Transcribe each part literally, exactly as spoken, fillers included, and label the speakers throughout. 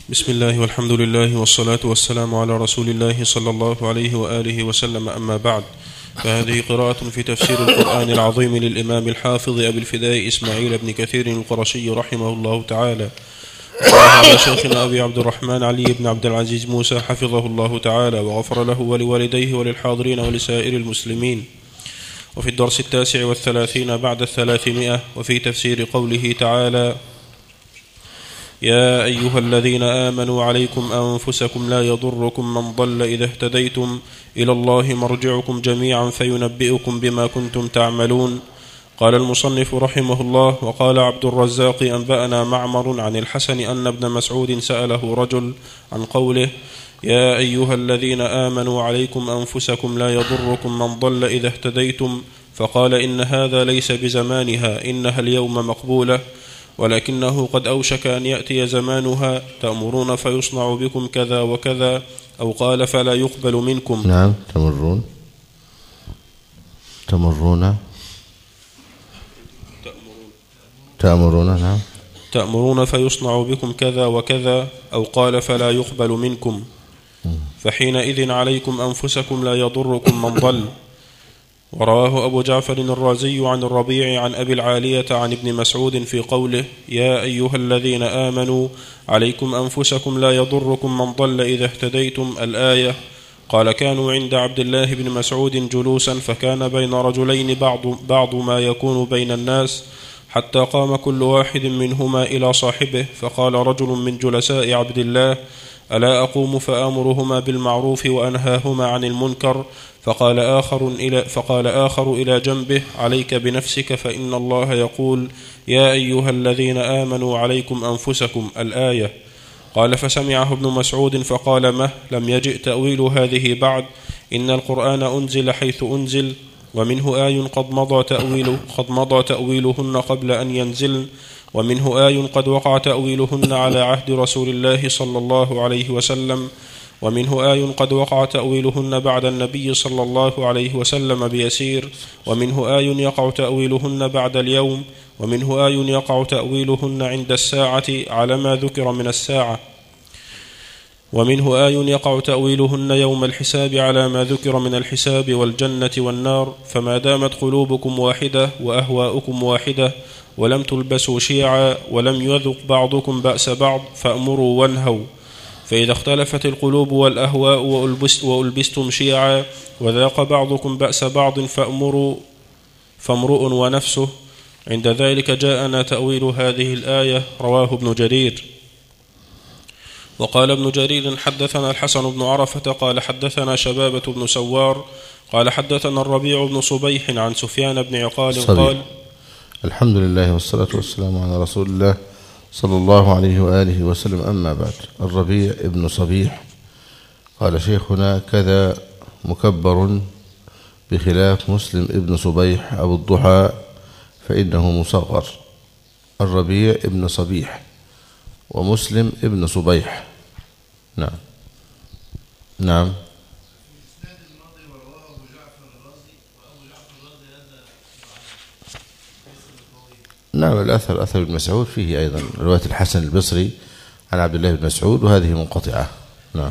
Speaker 1: بسم الله والحمد لله والصلاة والسلام على رسول الله صلى الله عليه وآله وسلم. أما بعد، فهذه قراءة في تفسير القرآن العظيم للإمام الحافظ أبي الفداء إسماعيل بن كثير القرشي رحمه الله تعالى، على شيخنا أبي عبد الرحمن علي بن عبد العزيز موسى حفظه الله تعالى وغفر له ولوالديه وللحاضرين ولسائر المسلمين. وفي الدرس التاسع والثلاثين بعد الثلاثمائة، وفي تفسير قوله تعالى: يا أيها الذين آمنوا عليكم أنفسكم لا يضركم من ضل إذا اهتديتم إلى الله مرجعكم جميعا فينبئكم بما كنتم تعملون. قال المصنف رحمه الله: وقال عبد الرزاق أنبأنا معمر عن الحسن أن ابن مسعود سأله رجل عن قوله: يا أيها الذين آمنوا عليكم أنفسكم لا يضركم من ضل إذا اهتديتم، فقال: إن هذا ليس بزمانها، إنها اليوم مقبولة، ولكنه قد أوشك أن يأتي زمانها تأمرون فيصنع بكم كذا وكذا، أو قال: فلا يقبل منكم.
Speaker 2: نعم، تمرون تمرون تأمرون نعم
Speaker 1: تأمرون فيصنع بكم كذا وكذا، أو قال: فلا يقبل منكم. فحينئذ عليكم أنفسكم لا يضركم من ضل. ورواه أبو جعفر الرازي عن الربيع عن أبي العالية عن ابن مسعود في قوله: يا أيها الذين آمنوا عليكم أنفسكم لا يضركم من ضل إذا اهتديتم، الآية. قال: كانوا عند عبد الله بن مسعود جلوسا، فكان بين رجلين بعض, بعض ما يكون بين الناس، حتى قام كل واحد منهما إلى صاحبه، فقال رجل من جلساء عبد الله: ألا أقوم فآمرهما بالمعروف وأنهاهما عن المنكر؟ فقال آخر إلى, فقال آخر إلى جنبه: عليك بنفسك، فإن الله يقول: يا أيها الذين آمنوا عليكم أنفسكم، الآية. قال: فسمعه ابن مسعود فقال: مه، لم يجئ تأويل هذه بعد، إن القرآن أنزل حيث أنزل، ومنه آي قد مضى تأويله قد مضى تأويلهن قبل أن ينزلن، ومنه آي قد وقع تأويلهن على عهد رسول الله صلى الله عليه وسلم، ومنه آي قد وقع تأويلهن بعد النبي صلى الله عليه وسلم بيسير، ومنه آي يقع تأويلهن بعد اليوم، ومنه آي يقع تأويلهن عند الساعة على ما ذكر من الساعة، ومنه آي يقع تأويلهن يوم الحساب على ما ذكر من الحساب والجنة والنار. فما دامت قلوبكم واحدة وأهواؤكم واحدة، ولم تلبسوا شيعا، ولم يذق بعضكم بأس بعض، فأمروا وانهوا. فإذا اختلفت القلوب والأهواء وألبست وألبستم شيعا، وذاق بعضكم بأس بعض، فأمروا فامرؤ ونفسه. عند ذلك جاءنا تأويل هذه الآية. رواه ابن جرير. وقال ابن جرير: حدثنا الحسن بن عرفة قال حدثنا شبابة بن سوار قال حدثنا الربيع بن صبيح عن سفيان بن عقال
Speaker 2: صبيح.
Speaker 1: قال:
Speaker 2: الحمد لله والصلاة والسلام على رسول الله صلى الله عليه وآله وسلم. أما بعد، الربيع ابن صبيح قال شيخنا: كذا مكبر بخلاف مسلم ابن صبيح أبو الضحى فإنه مصغر. الربيع ابن صبيح ومسلم ابن صبيح. نعم نعم نعم الأثر أثر ابن مسعود فيه أيضا رواية الحسن البصري عن عبد الله بن مسعود، وهذه منقطعة. نعم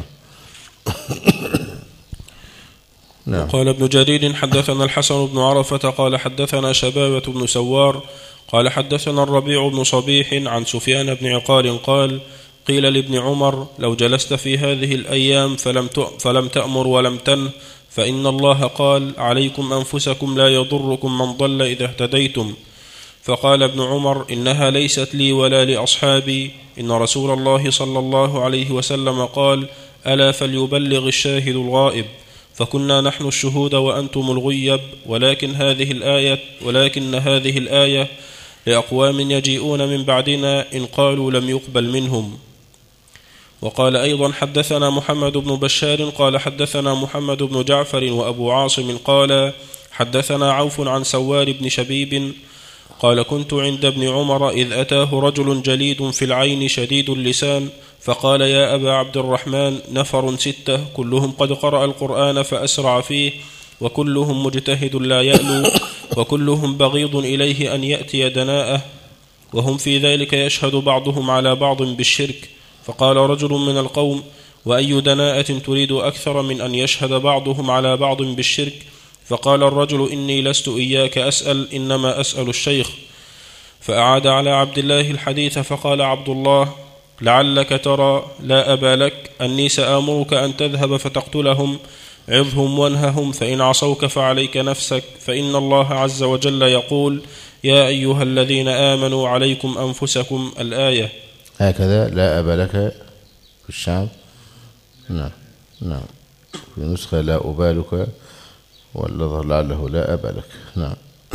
Speaker 1: نعم. قال ابن جرير: حدثنا الحسن بن عرفة قال حدثنا شبابة بن سوار قال حدثنا الربيع بن صبيح عن سفيان بن عقال قال: قيل لابن عمر: لو جلست في هذه الأيام فلم فلم تأمر ولم تنه، فإن الله قال: عليكم أنفسكم لا يضركم من ضل إذا اهتديتم. فقال ابن عمر: إنها ليست لي ولا لأصحابي، إن رسول الله صلى الله عليه وسلم قال: ألا فليبلغ الشاهد الغائب. فكنا نحن الشهود وأنتم الغيب، ولكن هذه الآية ولكن هذه الآية لأقوام يجيئون من بعدنا إن قالوا لم يقبل منهم. وقال أيضا: حدثنا محمد بن بشار قال حدثنا محمد بن جعفر وأبو عاصم قال حدثنا عوف عن سوار بن شبيب قال: كنت عند ابن عمر إذ أتاه رجل جليد في العين شديد اللسان، فقال: يا أبا عبد الرحمن، نفر ستة كلهم قد قرأ القرآن فأسرع فيه، وكلهم مجتهد لا يألو، وكلهم بغيض إليه أن يأتي دناءه، وهم في ذلك يشهد بعضهم على بعض بالشرك، فقال رجل من القوم: وأي دناءة تريد أكثر من أن يشهد بعضهم على بعض بالشرك؟ فقال الرجل: إني لست إياك أسأل، إنما أسأل الشيخ. فأعاد على عبد الله الحديث، فقال عبد الله: لعلك ترى لا أبا لك أني سآمرك أن تذهب فتقتلهم، عظهم وانههم، فإن عصوك فعليك نفسك، فإن الله عز وجل يقول: يا أيها الذين آمنوا عليكم أنفسكم، الآية.
Speaker 2: هكذا لا أبا لك في الشام. نعم نعم، في نسخة لا أبالك، واللظهر لعله لا أبا لك. نعم.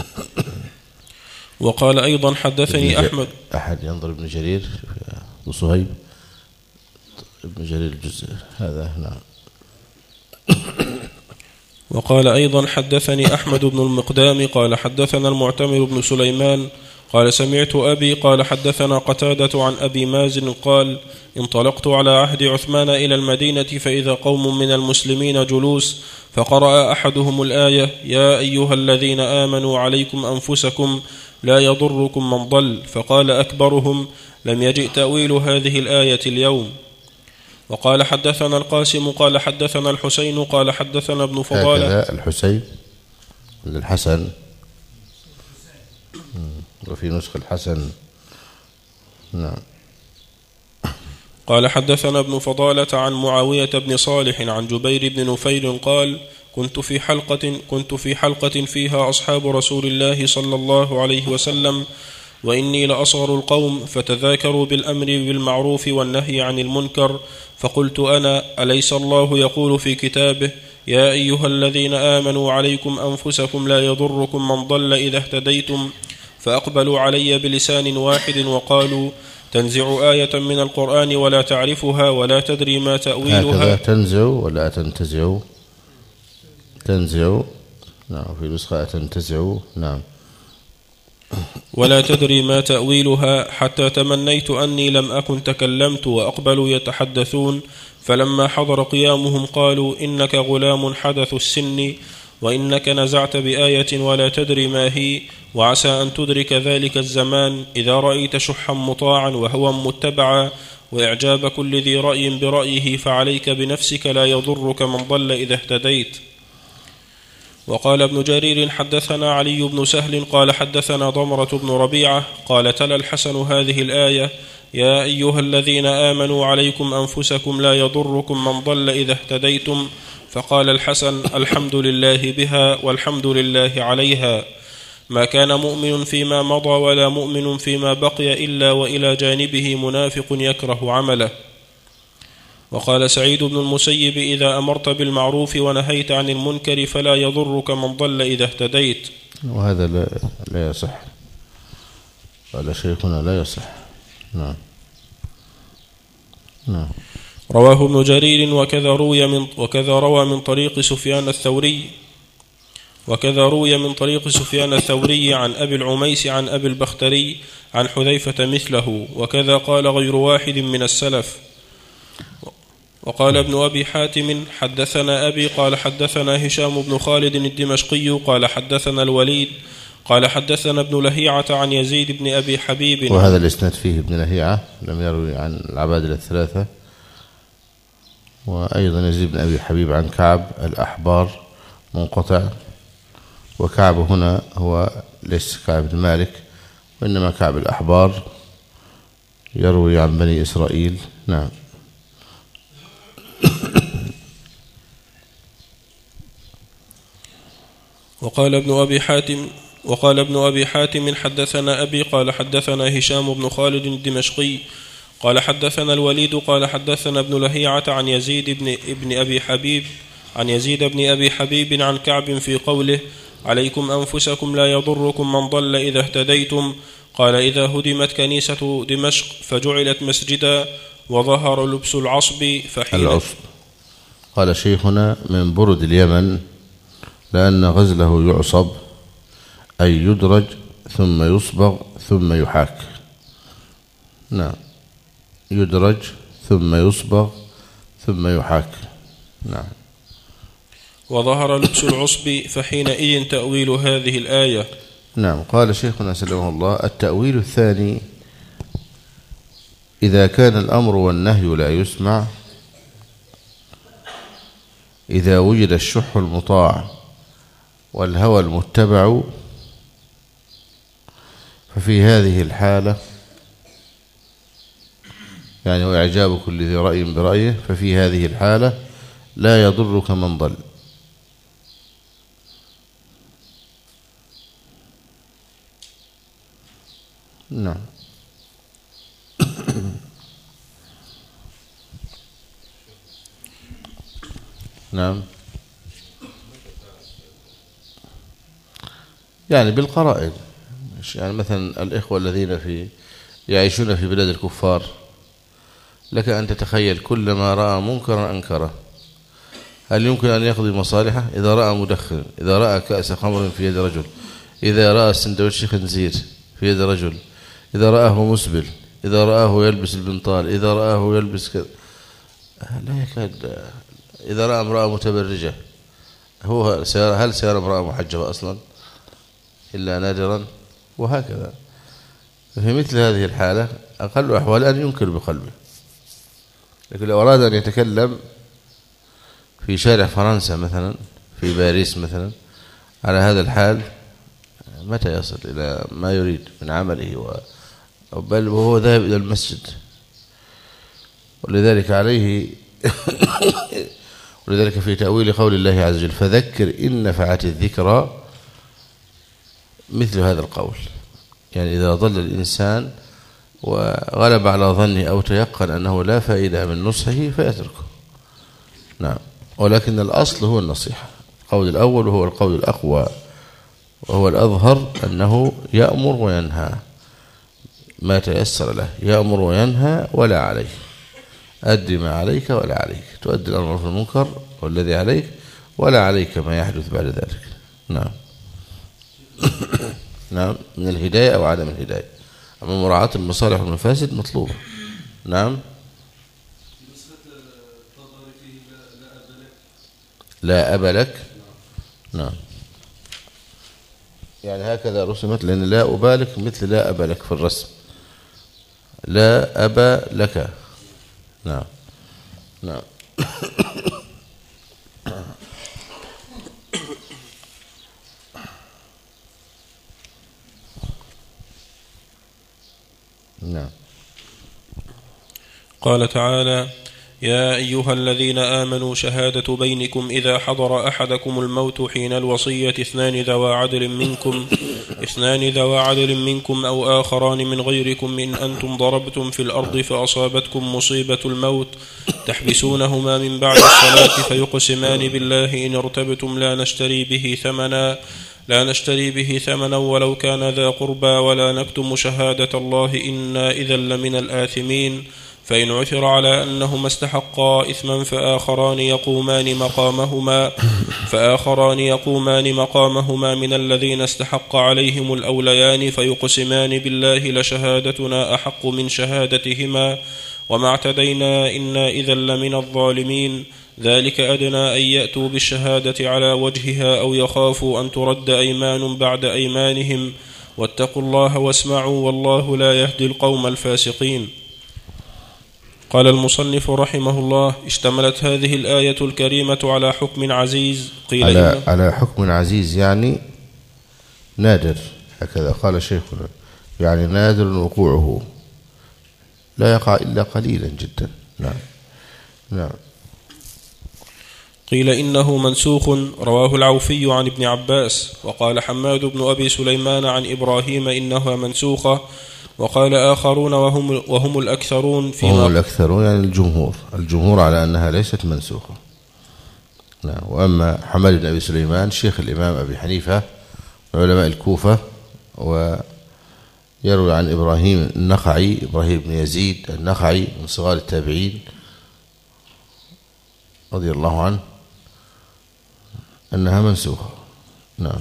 Speaker 1: وقال أيضا: حدثني أحمد.
Speaker 2: أحد ينظر ابن جرير وصهيب ابن جرير الجزء هذا. نعم.
Speaker 1: وقال أيضا: حدثني أحمد بن المقدام قال حدثنا المعتمر بن سليمان قال سمعت أبي قال حدثنا قتادة عن أبي مازن قال: انطلقت على عهد عثمان إلى المدينة، فإذا قوم من المسلمين جلوس، فقرأ أحدهم الآية: يا أيها الذين آمنوا عليكم أنفسكم لا يضركم من ضل، فقال أكبرهم: لم يجئ تأويل هذه الآية اليوم. وقال حدثنا القاسم قال حدثنا الحسين قال حدثنا ابن فضالة.
Speaker 2: هكذا الحسين الحسن، وفي نسخ الحسن. نعم.
Speaker 1: قال حدثنا ابن فضالة عن معاوية بن صالح عن جبير بن نفير قال: كنت في حلقة كنت في حلقة فيها أصحاب رسول الله صلى الله عليه وسلم، وإني لأصغر القوم، فتذاكروا بالأمر بالمعروف والنهي عن المنكر، فقلت أنا: أليس الله يقول في كتابه: يا أيها الذين آمنوا عليكم أنفسكم لا يضركم من ضل إذا اهتديتم؟ فأقبلوا علي بلسان واحد وقالوا: تنزع آية من القرآن ولا تعرفها ولا تدري ما تأويلها.
Speaker 2: هكذا تنزع ولا تنتزع؟ تنزع. نعم، في نسخة تنتزع. نعم.
Speaker 1: ولا تدري ما تأويلها، حتى تمنيت أني لم أكن تكلمت، وأقبلوا يتحدثون، فلما حضر قيامهم قالوا: إنك غلام حدث السن، وإنك نزعت بآية ولا تدري ما هي، وعسى أن تدرك ذلك الزمان إذا رأيت شحا مطاعا وهوى متبعا وإعجاب كل ذي رأي برأيه، فعليك بنفسك لا يضرك من ضل إذا اهتديت. وقال ابن جرير حدثنا علي بن سهل قال حدثنا ضمرة بن ربيعة قال: تلا الحسن هذه الآية: يا أيها الذين آمنوا عليكم أنفسكم لا يضركم من ضل إذا اهتديتم. فقال الحسن: الحمد لله بها والحمد لله عليها، ما كان مؤمن فيما مضى ولا مؤمن فيما بقي إلا وإلى جانبه منافق يكره عمله. وقال سعيد بن المسيب: إذا أمرت بالمعروف ونهيت عن المنكر فلا يضرك من ضل إذا اهتديت.
Speaker 2: وهذا لا, لا يصح، قال شيخنا لا يصح. نعم نعم.
Speaker 1: رواه ابن جرير وكذا روي من وكذا روى من طريق سفيان الثوري وكذا روي من طريق سفيان الثوري عن أبي العميس عن أبي البختري عن حذيفة مثله، وكذا قال غير واحد من السلف. وقال ابن أبي حاتم: حدثنا أبي قال حدثنا هشام بن خالد الدمشقي قال حدثنا الوليد قال حدثنا ابن لهيعة عن يزيد بن أبي حبيب.
Speaker 2: وهذا الإسناد فيه ابن لهيعة لم يروي عن العبادلة الثلاثة. وأيضا يزيد بن أبي حبيب عن كعب الأحبار منقطع، وكعب هنا هو ليس كعب بن مالك، وإنما كعب الأحبار يروي عن بني إسرائيل. نعم.
Speaker 1: وقال ابن أبي حاتم وقال ابن أبي حاتم حدثنا أبي قال حدثنا هشام بن خالد الدمشقي قال حدثنا الوليد قال حدثنا ابن لهيعة عن يزيد بن ابن أبي حبيب عن يزيد بن أبي حبيب عن كعب في قوله: عليكم أنفسكم لا يضركم من ضل إذا اهتديتم. قال: إذا هدمت كنيسة دمشق فجعلت مسجدا وظهر لبس العصب فحين
Speaker 2: العصب. قال شيخنا: من برد اليمن، لأن غزله يعصب أي يدرج ثم يصبغ ثم يحاك. نعم، يدرج ثم يصبغ ثم يحاك. نعم.
Speaker 1: وظهر لبس العصب فحينئذ تأويل هذه الآية.
Speaker 2: نعم. قال شيخنا سلمه الله: التأويل الثاني إذا كان الأمر والنهي لا يسمع، إذا وجد الشح المطاع والهوى المتبع، ففي هذه الحالة يعني وإعجاب كل ذي رأي برأيه، ففي هذه الحالة لا يضرك من ضل. نعم. نعم. يعني بالقرائن، يعني مثلا الإخوة الذين في يعيشون في بلاد الكفار، لك أن تتخيل كلما رأى منكرا أنكره. هل يمكن أن يقضي مصالحه؟ إذا رأى مدخن، إذا رأى كأس خمر في يد رجل، إذا رأى سندوتش خنزير في يد رجل، إذا رآه مسبل، إذا رآه يلبس البنطال، إذا رآه يلبس كذا، لا يكاد. إذا رأى امرأة متبرجة، هو سيرى هل سيرى امرأة محجبة أصلا إلا نادرا؟ وهكذا. في مثل هذه الحالة أقل أحوال أن ينكر بقلبه. لكن لو أراد أن يتكلم في شارع فرنسا مثلا، في باريس مثلا، على هذا الحال متى يصل إلى ما يريد من عمله و... بل وهو ذاهب إلى المسجد. ولذلك عليه ولذلك في تأويل قول الله عز وجل فذكر إن نفعت الذكرى، مثل هذا القول. يعني إذا ضل الإنسان وغلب على ظنه أو تيقن أنه لا فائدة من نصحه فيتركه. نعم. ولكن الأصل هو النصيحة. القول الأول هو القول الأقوى، وهو الأظهر أنه يأمر وينهى ما تيسر له، يأمر وينهى ولا عليه. أدي ما عليك ولا عليك، تؤدي الأمر في المنكر والذي عليك، ولا عليك ما يحدث بعد ذلك. نعم. نعم، من الهداية أو عدم الهداية. أما مراعاة المصالح والمفاسد مطلوبة. نعم. لا أب لك. نعم. يعني هكذا رسمت، لأن لا أبالك مثل لا أب لك في الرسم. لا أب لك. نعم. نعم. نعم.
Speaker 1: قال تعالى: يا أيها الذين آمنوا شهادة بينكم إذا حضر أحدكم الموت حين الوصية اثنان ذوى عدل منكم اثنان ذوى عدل منكم أو آخران من غيركم إن أنتم ضربتم في الأرض فأصابتكم مصيبة الموت تحبسونهما من بعد الصلاة فيقسمان بالله إن ارتبتم لا نشتري به ثمنا لا نشتري به ثمنا ولو كان ذا قربى ولا نكتم شهادة الله إنا إذا لمن الآثمين. فإن عثر على أنهما استحقا إثما فآخران يقومان مقامهما فآخران يقومان مقامهما من الذين استحق عليهم الأوليان فيقسمان بالله لشهادتنا أحق من شهادتهما وما اعتدينا إنا إذا لمن الظالمين. ذلك أدنى أن يأتوا بالشهادة على وجهها أو يخافوا أن ترد أيمان بعد أيمانهم واتقوا الله واسمعوا والله لا يهدي القوم الفاسقين. قال المصنف رحمه الله: اشتملت هذه الآية الكريمة على حكم عزيز. قيل
Speaker 2: على, على حكم عزيز يعني نادر، هكذا قال شيخنا، يعني نادر وقوعه، لا يقع إلا قليلا جدا. نعم. نعم.
Speaker 1: قيل إنه منسوخ، رواه العوفي عن ابن عباس. وقال حماد بن أبي سليمان عن إبراهيم إنها منسوخة. وقال آخرون وهم, وهم الأكثرون فيما
Speaker 2: هم الأكثرون يعني الجمهور الجمهور على أنها ليست منسوخة. نعم. وأما حماد بن أبي سليمان شيخ الإمام أبي حنيفة علماء الكوفة، ويروي عن إبراهيم النخعي إبراهيم بن يزيد النخعي من صغار التابعين رضي الله عنه أنها منسوخة. نعم.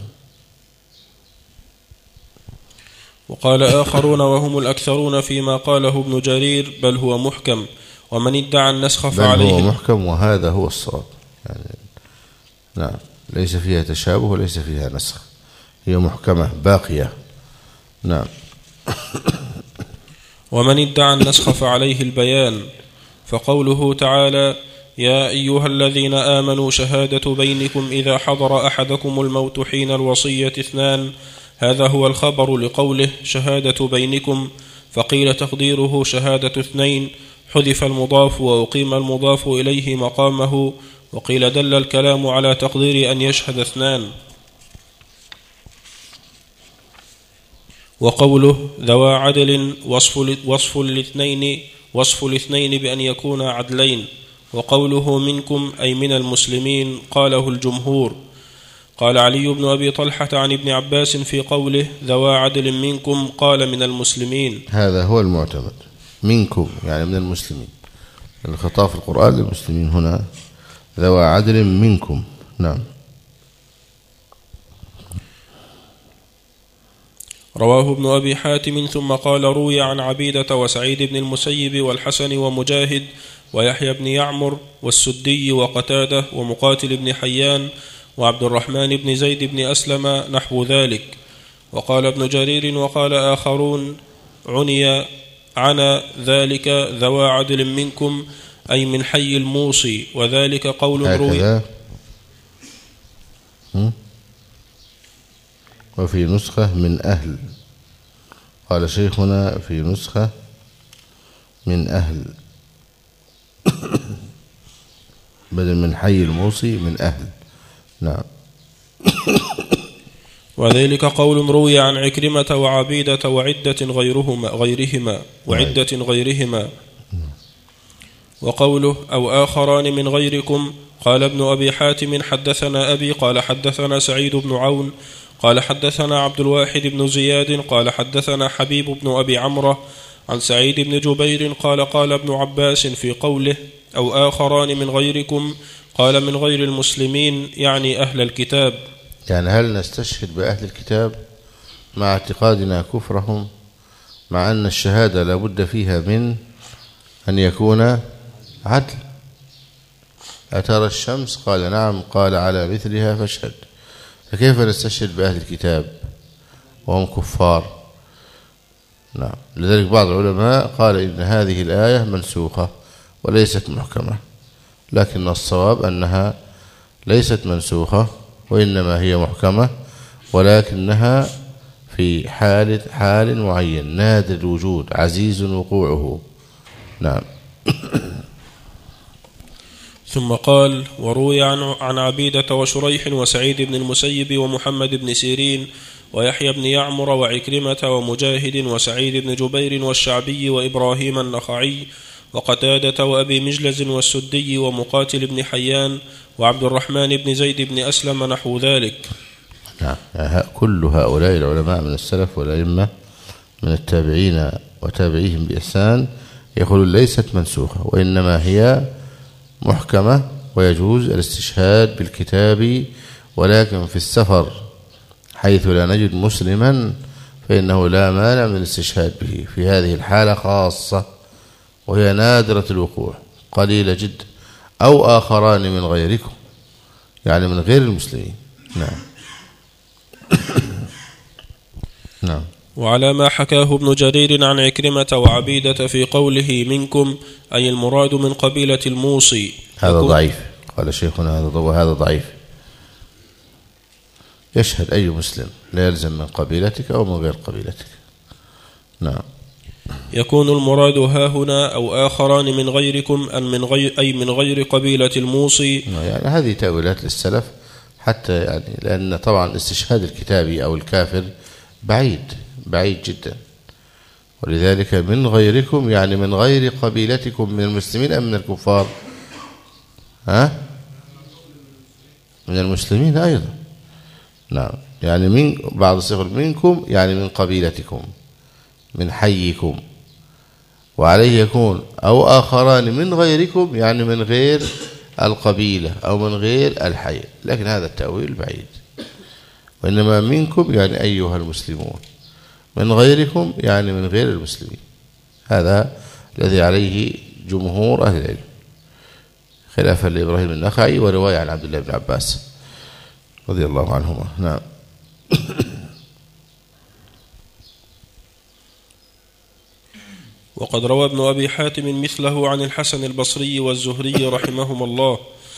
Speaker 1: وقال آخرون وهم الأكثرون فيما قاله ابن جرير بل هو محكم، ومن ادعى النسخ فعليه
Speaker 2: بل هو محكم، وهذا هو الصواب. يعني نعم، ليس فيها تشابه وليس فيها نسخ، هي محكمة باقية. نعم.
Speaker 1: ومن ادعى النسخ فعليه البيان. فقوله تعالى: يا أيها الذين آمنوا شهادة بينكم إذا حضر أحدكم الموت حين الوصية اثنان، هذا هو الخبر لقوله شهادة بينكم، فقيل تقديره شهادة اثنين، حذف المضاف وأقيم المضاف إليه مقامه، وقيل دل الكلام على تقدير أن يشهد اثنان. وقوله ذوى عدل وصف وصف الاثنين وصف الاثنين بأن يكونا عدلين. وقوله منكم أي من المسلمين قاله الجمهور. قال علي بن أبي طلحة عن ابن عباس في قوله ذوى عدل منكم قال من المسلمين.
Speaker 2: هذا هو المعتمد، منكم يعني من المسلمين، الخطاب في القرآن للمسلمين هنا ذوى عدل منكم. نعم.
Speaker 1: رواه ابن أبي حاتم ثم قال روي عن عبيدة وسعيد بن المسيب والحسن ومجاهد ويحيى بن يعمر والسدي وقتادة ومقاتل بن حيان وعبد الرحمن بن زيد بن أسلم نحو ذلك. وقال ابن جرير وقال آخرون عني عنا ذلك ذوى عدل منكم أي من حي الموصي، وذلك قول روي.
Speaker 2: وفي نسخة من أهل، قال شيخنا في نسخة من أهل بدل من حي الموصي من أهل. نعم.
Speaker 1: وذلك قول روي عن عكرمة وعبيدة وعدة غيرهما غيرهما وعدة غيرهما. وقوله أو آخران من غيركم قال ابن أبي حاتم حدثنا أبي قال حدثنا سعيد بن عون قال حدثنا عبد الواحد بن زياد قال حدثنا حبيب بن أبي عمرو عن سعيد بن جبير قال قال ابن عباس في قوله أو آخران من غيركم قال من غير المسلمين يعني أهل الكتاب.
Speaker 2: يعني هل نستشهد بأهل الكتاب مع اعتقادنا كفرهم، مع أن الشهادة لابد فيها من أن يكون عدل؟ أترى الشمس؟ قال نعم، قال على مثلها فاشهد. فكيف نستشهد بأهل الكتاب وهم كفار؟ نعم. لذلك بعض العلماء قال إن هذه الآية منسوخة وليست محكمة، لكن الصواب أنها ليست منسوخة وإنما هي محكمة، ولكنها في حال حال معين نادر الوجود عزيز وقوعه. نعم.
Speaker 1: ثم قال وروي عن عن عبيدة وشريح وسعيد بن المسيب ومحمد بن سيرين ويحيى بن يعمر وعكرمة ومجاهد وسعيد بن جبير والشعبي وإبراهيم النخعي وقتادة وأبي مجلز والسدي ومقاتل بن حيان وعبد الرحمن بن زيد بن أسلم نحو ذلك.
Speaker 2: نعم. كل هؤلاء العلماء من السلف والأئمة من التابعين وتابعيهم بإحسان يقولون ليست منسوخة وإنما هي محكمة ويجوز الاستشهاد بالكتاب، ولكن في السفر حيث لا نجد مسلما فإنه لا مانع من الاستشهاد به في هذه الحالة خاصة، وهي نادرة الوقوع قليلة جدا. أو آخران من غيركم يعني من غير المسلمين. نعم. نعم.
Speaker 1: وعلى ما حكاه ابن جرير عن عكرمة وعبيدة في قوله منكم أي المراد من قبيلة الموصي،
Speaker 2: هذا ضعيف. قال شيخنا هذا وهذا ضعيف. يشهد أي مسلم لا يلزم من قبيلتك أو من غير قبيلتك. نعم.
Speaker 1: يكون المراد ها هنا أو آخران من غيركم أن من غير أي من غير قبيلة الموصي.
Speaker 2: يعني هذه تأويلات للسلف حتى يعني لأن طبعا استشهاد الكتابي أو الكافر بعيد بعيد جدا، ولذلك من غيركم يعني من غير قبيلتكم من المسلمين أم من الكفار؟ ها؟ من المسلمين أيضا. نعم. يعني من بعض الصيغ منكم يعني من قبيلتكم من حيكم، وعليه يكون أو آخران من غيركم يعني من غير القبيلة أو من غير الحي، لكن هذا التأويل بعيد. وإنما منكم يعني أيها المسلمون، من غيركم يعني من غير المسلمين. هذا الذي عليه جمهور أهل العلم خلافا لإبراهيم النخعي ورواية عن عبد الله بن عباس رضي الله عنهما. نعم.
Speaker 1: وقد روى ابن أبي حاتم مثله عن الحسن البصري والزهري رحمهما الله.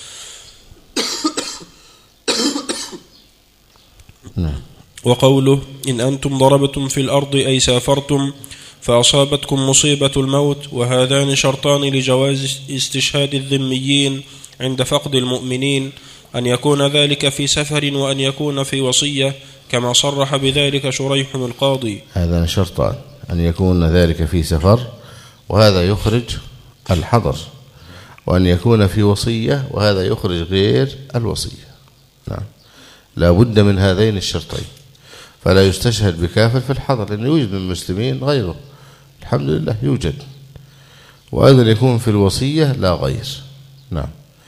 Speaker 1: وقوله إن أنتم ضربتم في الأرض أي سافرتم فأصابتكم مصيبة الموت، وهذان شرطان لجواز استشهاد الذميين عند فقد المؤمنين، أن يكون ذلك في سفر وأن يكون في وصية، كما صرح بذلك شريح القاضي.
Speaker 2: هذان شرطان، أن يكون ذلك في سفر وهذا يخرج الحضر، وأن يكون في وصية وهذا يخرج غير الوصية. نعم، لا بد من هذين الشرطين، فلا يستشهد بكافر في الحضر، لأنه يوجد من المسلمين غيره الحمد لله يوجد، وأيضا يكون في الوصية لا غير. نعم.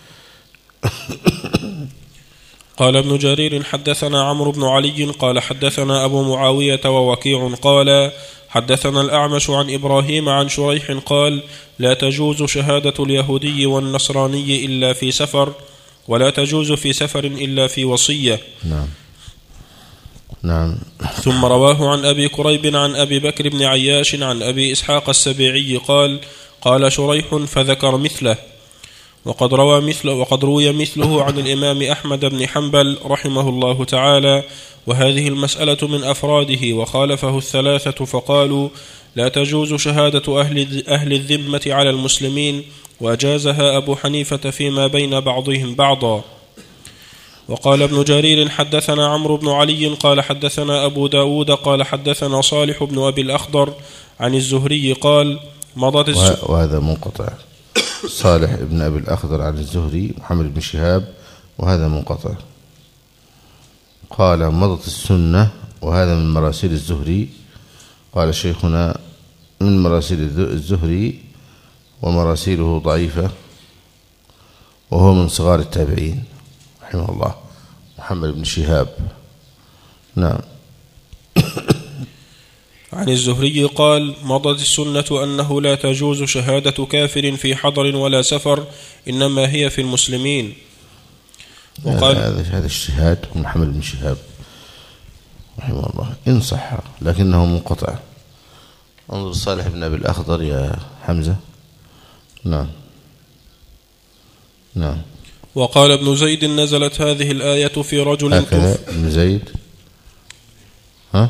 Speaker 1: قال ابن جرير حدثنا عمرو بن علي قال حدثنا أبو معاوية ووكيع قال حدثنا الأعمش عن إبراهيم عن شريح قال لا تجوز شهادة اليهودي والنصراني إلا في سفر، ولا تجوز في سفر إلا في وصية.
Speaker 2: نعم. نعم.
Speaker 1: ثم رواه عن أبي كريب عن أبي بكر بن عياش عن أبي إسحاق السبيعي قال قال شريح فذكر مثله. وقد روى مثله وقد روي مثله عن الإمام أحمد بن حنبل رحمه الله تعالى، وهذه المسألة من أفراده، وخالفه الثلاثة فقالوا لا تجوز شهادة أهل أهل الذمة على المسلمين، وأجازها أبو حنيفة فيما بين بعضهم بعضا. وقال ابن جرير حدثنا عمرو بن علي قال حدثنا أبو داود قال حدثنا صالح بن أبي الأخضر عن الزهري قال مضت السنة.
Speaker 2: وهذا منقطع. صالح بن أبي الأخضر عن الزهري محمد بن شهاب، وهذا منقطع. قال مضت السنة، وهذا من مراسيل الزهري. قال شيخنا من مراسيل الزهري ومراسيله ضعيفة، وهو من صغار التابعين رحمه الله محمد بن شهاب. نعم.
Speaker 1: عن الزهري قال مضت السنة أنه لا تجوز شهادة كافر في حضر ولا سفر، إنما هي في المسلمين.
Speaker 2: وقال هذا هذا الشهاد من محمد بن شهاب رحمه الله إن صح، لكنه منقطع. انظر صالح بن أبي الأخضر يا حمزة. نعم. نعم.
Speaker 1: وقال ابن زيد نزلت هذه الآية في رجل
Speaker 2: هكذا ابن زيد. ها؟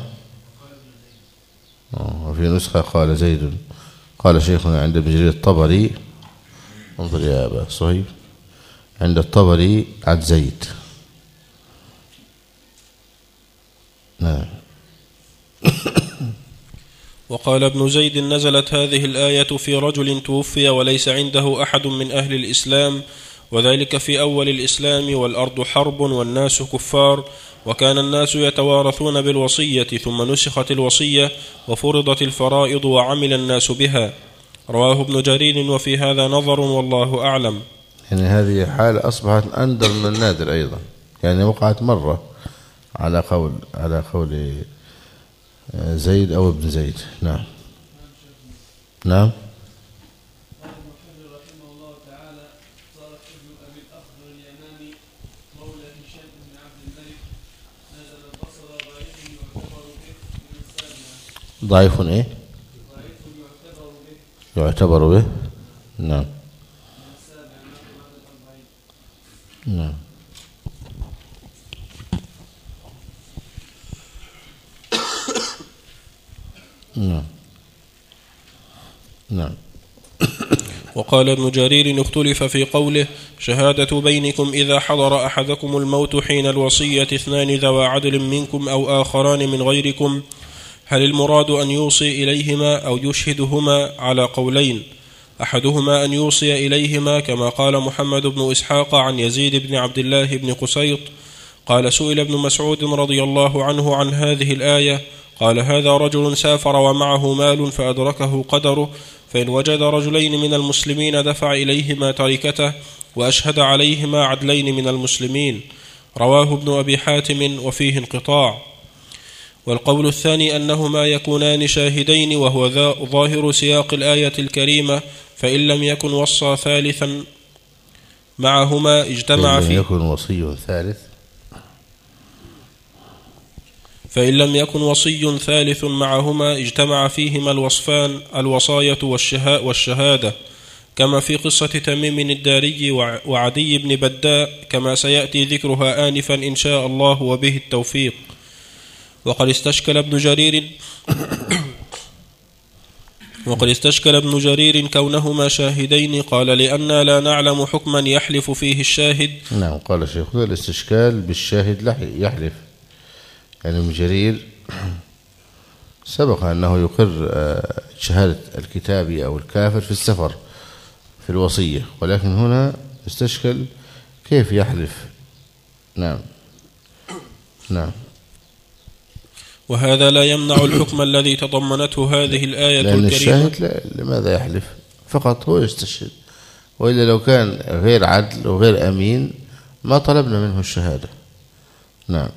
Speaker 2: وفي نسخة قال زيد. قال شيخنا عند ابن جرير الطبري، انظر يا أبا صهيب، عند الطبري عن زيد. نعم.
Speaker 1: وقال ابن زيد نزلت هذه الآية في رجل توفي وليس عنده أحد من أهل الإسلام، وذلك في أول الإسلام والأرض حرب والناس كفار، وكان الناس يتوارثون بالوصية، ثم نسخت الوصية وفرضت الفرائض وعمل الناس بها. رواه ابن جرير وفي هذا نظر والله أعلم.
Speaker 2: يعني هذه حالة أصبحت أندر من النادر أيضا، يعني وقعت مرة على قول على قول زيد أو ابن زيد. نعم. نعم. ضعيف ايه؟ يعتبر به. نعم. نعم. نعم. نعم.
Speaker 1: وقال ابن جرير اختلف في قوله شهادة بينكم إذا حضر أحدكم الموت حين الوصية اثنان ذوى عدل منكم أو آخران من غيركم، هل المراد أن يوصي إليهما أو يشهدهما؟ على قولين، أحدهما أن يوصي إليهما كما قال محمد بن إسحاق عن يزيد بن عبد الله بن قسيط قال سئل ابن مسعود رضي الله عنه عن هذه الآية، قال هذا رجل سافر ومعه مال فأدركه قدره، فإن وجد رجلين من المسلمين دفع إليهما تركته وأشهد عليهما عدلين من المسلمين. رواه ابن أبي حاتم وفيه انقطاع. والقول الثاني أنهما يكونان شاهدين، وهو ظاهر سياق الآية الكريمة، فإن لم يكن وصى ثالثا معهما اجتمع في
Speaker 2: يكن وصي ثالث
Speaker 1: فإن لم يكن وصي ثالث معهما اجتمع فيهما الوصفان الوصاية والشهادة، كما في قصة تميم الداري وعدي بن بداء، كما سيأتي ذكرها آنفا إن شاء الله وبه التوفيق. وقد استشكل ابن جرير وقد استشكل ابن جرير كونهما شاهدين، قال لأننا لا نعلم حكما يحلف فيه الشاهد.
Speaker 2: نعم، قال شيخنا الاستشكال بالشاهد يحلف، يعني ابن جرير سبق أنه يقر شهادة الكتابي أو الكافر في السفر في الوصية، ولكن هنا استشكل كيف يحلف. نعم نعم.
Speaker 1: وهذا لا يمنع الحكم الذي تضمنته هذه الآية
Speaker 2: لأن
Speaker 1: الكريمة.
Speaker 2: الشاهد لماذا يحلف؟ فقط هو يستشهد، وإلا لو كان غير عدل وغير أمين ما طلبنا منه الشهادة. نعم.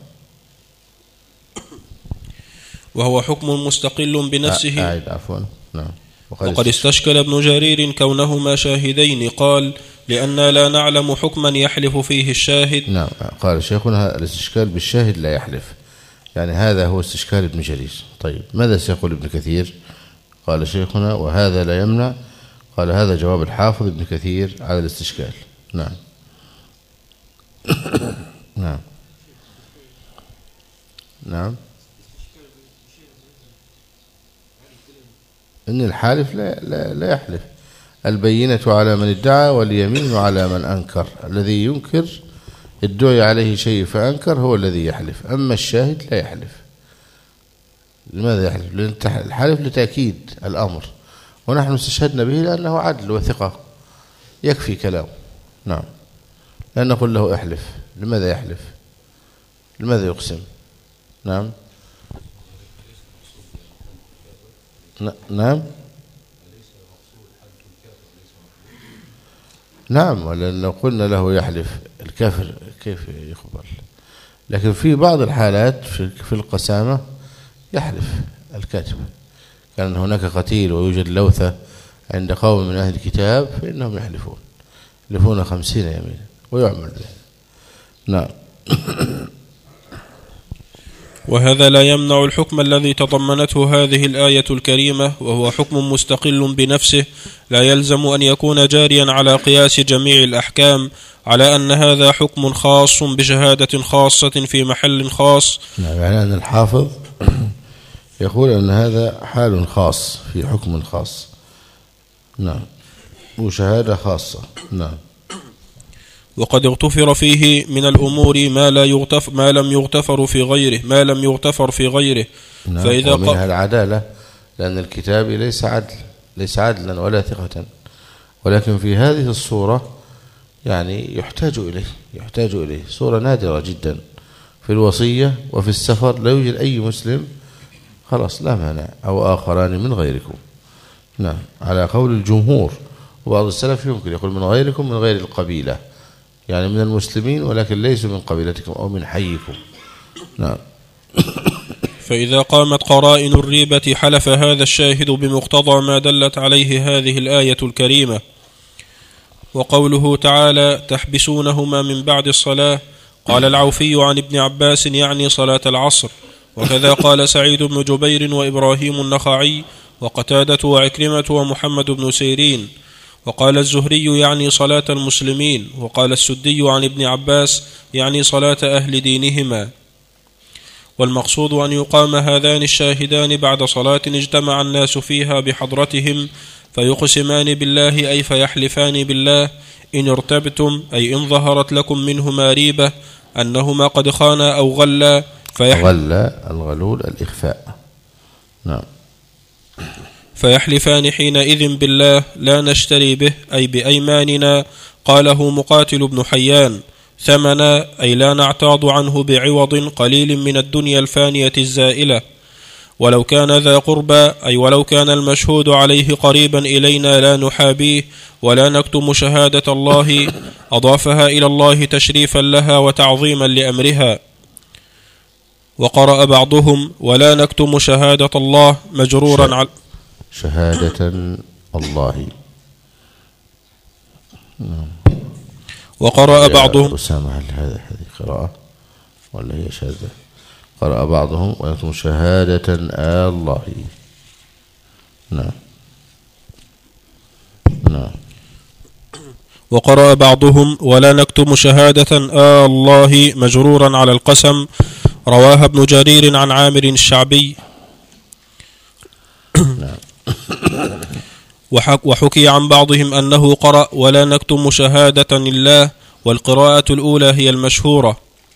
Speaker 1: وهو حكم مستقل بنفسه.
Speaker 2: أعيد عفوا. نعم.
Speaker 1: وقد, وقد استشكل ابن جرير كونهما شاهدين، قال لأننا لا نعلم حكما يحلف فيه الشاهد.
Speaker 2: نعم، قال شيخنا الاستشكال بالشاهد لا يحلف، يعني هذا هو استشكال ابن جرير. طيب ماذا سيقول ابن كثير؟ قال شيخنا وهذا لا يمنع، قال هذا جواب الحافظ ابن كثير على الاستشكال. نعم نعم نعم. إن الحالف لا, لا, لا يحلف، البينة على من ادعى واليمين على من أنكر. الذي ينكر ادعي عليه شيء فأنكر هو الذي يحلف، أما الشاهد لا يحلف. لماذا يحلف؟ لأن الحلف لتأكيد الأمر، ونحن استشهدنا به لأنه عدل وثقة يكفي كلام. نعم، لا نقول له احلف. لماذا يحلف؟ لماذا يقسم؟ نعم نعم نعم. ولأن لو قلنا له يحلف الكافر كيف يقبل؟ لكن في بعض الحالات في القسامة يحلف الكاتب، كان هناك قتيل ويوجد لوثة عند قوم من أهل الكتاب فإنهم يحلفون يحلفون خمسين يمين ويعمل به. نعم.
Speaker 1: وهذا لا يمنع الحكم الذي تضمنته هذه الآية الكريمة، وهو حكم مستقل بنفسه لا يلزم أن يكون جاريا على قياس جميع الأحكام، على أن هذا حكم خاص بشهادة خاصة في محل خاص.
Speaker 2: نعم، يعني أن الحافظ يقول أن هذا حال خاص في حكم خاص. نعم، وشهادة خاصة. نعم.
Speaker 1: وقد اغتفر فيه من الأمور ما لا يغتفر ما لم يغتفر في غيره ما لم يغتفر في غيره.
Speaker 2: نعم.
Speaker 1: فإذا
Speaker 2: ومنها العدالة، لأن الكتاب ليس عدل ليس عدلا ولا ثقة، ولكن في هذه الصورة يعني يحتاج إليه يحتاج إليه صورة نادرة جدا في الوصية وفي السفر. لا يوجد أي مسلم خلاص لا مانع، أو آخران من غيركم. نعم، على قول الجمهور، وبعض السلف يمكن يقول من غيركم من غير القبيلة، يعني من المسلمين ولكن ليسوا من قبيلتكم أو من حيكم. نعم.
Speaker 1: فإذا قامت قرائن الريبة حلف هذا الشاهد بمقتضى ما دلت عليه هذه الآية الكريمة. وقوله تعالى تحبسونهما من بعد الصلاة، قال العوفي عن ابن عباس يعني صلاة العصر، وكذا قال سعيد بن جبير وإبراهيم النخعي وقتادة وعكرمة ومحمد بن سيرين. وقال الزهري يعني صلاة المسلمين، وقال السدي عن ابن عباس يعني صلاة أهل دينهما. والمقصود أن يقام هذان الشاهدان بعد صلاة اجتمع الناس فيها بحضرتهم، فيقسمان بالله أي فيحلفان بالله إن ارتبتم أي إن ظهرت لكم منهما ريبة أنهما قد خانا أو غلا
Speaker 2: غلا الغلول الإخفاء. نعم.
Speaker 1: فيحلفان حينئذ بالله لا نشتري به أي بأيماننا. قاله مقاتل بن حيان ثمنا أي لا نعتاض عنه بعوض قليل من الدنيا الفانية الزائلة. ولو كان ذا قربى أي ولو كان المشهود عليه قريبا إلينا لا نحابيه ولا نكتم شهادة الله، أضافها إلى الله تشريفا لها وتعظيما لأمرها. وقرأ بعضهم ولا نكتم شهادة الله مجرورا على
Speaker 2: شهادة الله.
Speaker 1: وقرأ بعضهم
Speaker 2: أسامة هل هذه قراءة ولا هي شاذة؟ قرأ بعضهم ولكم شهادة الله. نعم نعم.
Speaker 1: وقرأ بعضهم ولا نكتم شهادة آه الله مجرورا على القسم. رواه ابن جرير عن عامر الشعبي. وحكي عن بعضهم أنه قرأ ولا نكتم شهادة الله، والقراءة الأولى هي المشهورة.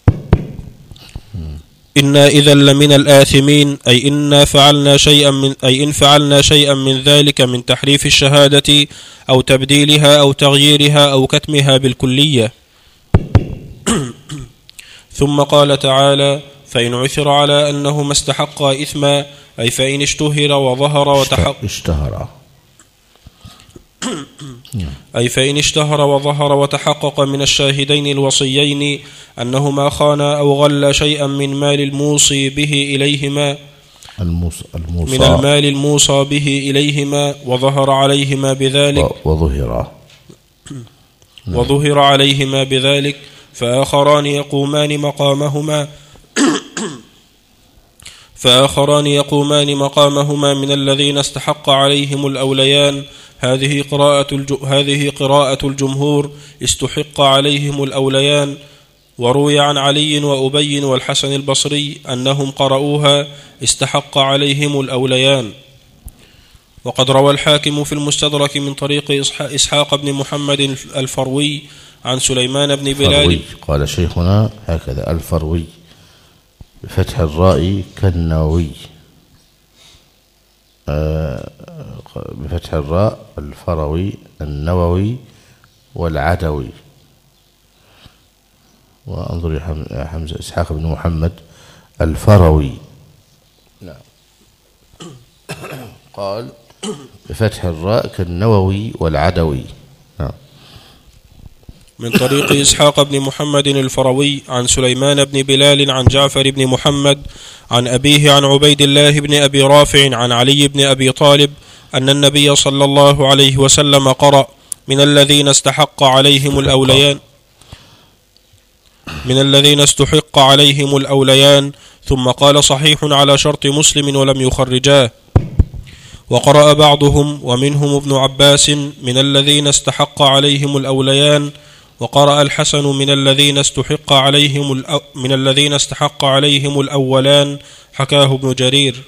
Speaker 1: إنا إذا لمن الآثمين، أي إنا فعلنا شيئا من أي إن فعلنا شيئا من ذلك من تحريف الشهادة أو تبديلها أو تغييرها أو كتمها بالكلية. ثم قال تعالى: فإن عثر على أنهما استحقا إثما، أي فإن اشتهر وظهر وتحقق
Speaker 2: اشتهر
Speaker 1: أي فإن اشتهر وظهر وتحقق من الشاهدين الوصيين أنهما خانا أو غلا شيئا من مال الموصي به إليهما
Speaker 2: الموصى الموصى
Speaker 1: من المال الموصى به إليهما وظهر عليهما بذلك
Speaker 2: وظهر
Speaker 1: وظهر عليهما بذلك فآخران يقومان مقامهما فآخران يقومان مقامهما من الذين استحق عليهم الأوليان. هذه قراءة الج... هذه قراءة الجمهور: استحق عليهم الأوليان. وروي عن علي وأبي والحسن البصري أنهم قرأوها استحق عليهم الأوليان. وقد روى الحاكم في المستدرك من طريق إسحاق بن محمد الفروي عن سليمان بن بلال.
Speaker 2: قال شيخنا هكذا: الفروي بفتح الراء كالنووي، آه بفتح الراء الفروي النووي والعدوي. وانظر يا حمزة إسحاق بن محمد الفروي. نعم. قال بفتح الراء كالنووي والعدوي. نعم.
Speaker 1: من طريق إسحاق بن محمد الفروي عن سليمان بن بلال عن جعفر بن محمد عن أبيه عن عبيد الله بن أبي رافع عن علي بن أبي طالب أن النبي صلى الله عليه وسلم قرأ: من الذين استحق عليهم الأوليان من الذين استحق عليهم الأوليان ثم قال: صحيح على شرط مسلم ولم يخرجاه. وقرأ بعضهم ومنهم ابن عباس: من الذين استحق عليهم الأوليان. وقرأ الحسن: من الذين استحق عليهم الأو من الذين استحق عليهم الأولان. حكاه ابن جرير.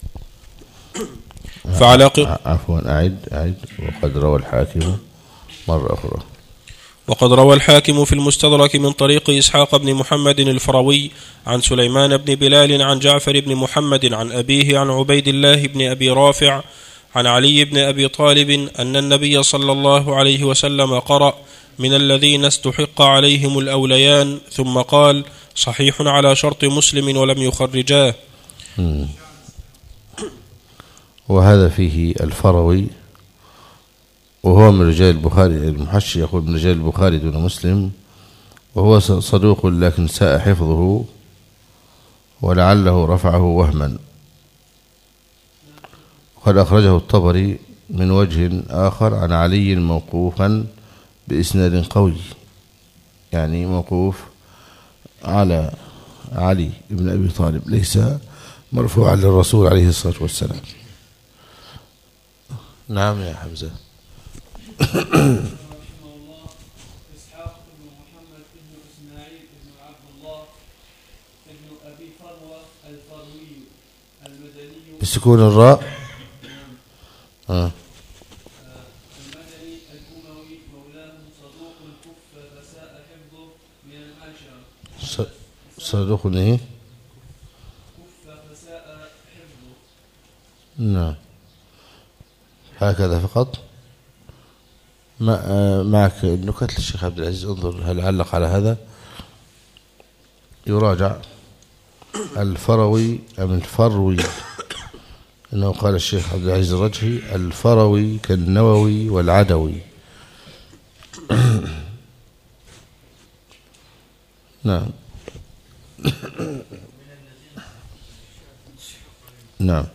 Speaker 1: فعلى
Speaker 2: عفوا أعد أعد وقد روى الحاكم مرة أخرى.
Speaker 1: وقد روى الحاكم في المستدرك من طريق إسحاق بن محمد الفروي عن سليمان بن بلال عن جعفر بن محمد عن أبيه عن عبيد الله بن أبي رافع عن علي بن أبي طالب أن النبي صلى الله عليه وسلم قرأ: من الذين استحق عليهم الأوليان. ثم قال: صحيح على شرط مسلم ولم يخرجاه.
Speaker 2: وهذا فيه الفروي، وهو من رجال البخاري. المحشي يقول من رجال البخاري دون مسلم، وهو صدوق لكن ساء حفظه ولعله رفعه وهما. وقد أخرجه الطبري من وجه آخر عن علي موقوفا بإسناد قوي، يعني موقوف على علي بن أبي طالب، ليس مرفوعا للرسول عليه الصلاة والسلام. نعم يا حمزة.
Speaker 3: إسحاق بن محمد بن إسماعيل بن عبد الله بن أبي فروة الفروي المدني
Speaker 2: بسكون الراء. آه.
Speaker 3: المدني الأموي مولاه صدوق كف فساء حفظه من العشرة.
Speaker 2: صدوق ايه؟
Speaker 3: كف فساء حفظه.
Speaker 2: نعم. هكذا فقط. ما معك نكت للشيخ عبد العزيز، انظر هل علق على هذا، يراجع. الفروي أم الفروي، إنه قال الشيخ عبد العزيز الرجحي: الفروي كالنووي والعدوي. نعم. نعم.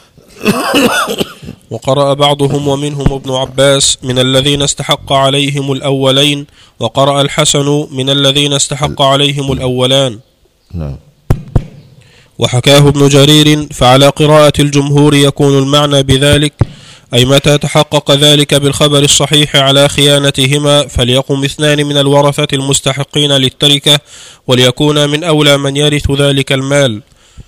Speaker 1: وقرأ بعضهم ومنهم ابن عباس: من الذين استحق عليهم الأولين. وقرأ الحسن: من الذين استحق عليهم الأولان.
Speaker 2: نعم.
Speaker 1: وحكاه ابن جرير فعلى قراءة الجمهور يكون المعنى بذلك أي متى تحقق ذلك بالخبر الصحيح على خيانتهما فليقم اثنان من الورثة المستحقين للتركة وليكون من أولى من يرث ذلك المال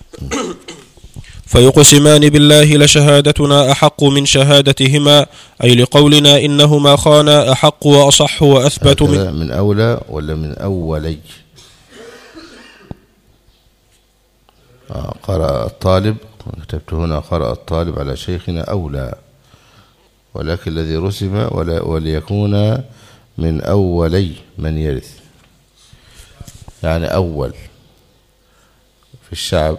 Speaker 1: فيقسمان بالله لشهادتنا أحق من شهادتهما أي لقولنا إنهما خانا أحق وأصح وأثبت من,
Speaker 2: من أولى ولا من أولي؟ آه قرأ الطالب، كتبت هنا قرأ الطالب على شيخنا أولى، ولكن الذي رسم ولا وليكون من أولي من يرث، يعني أول في الشعب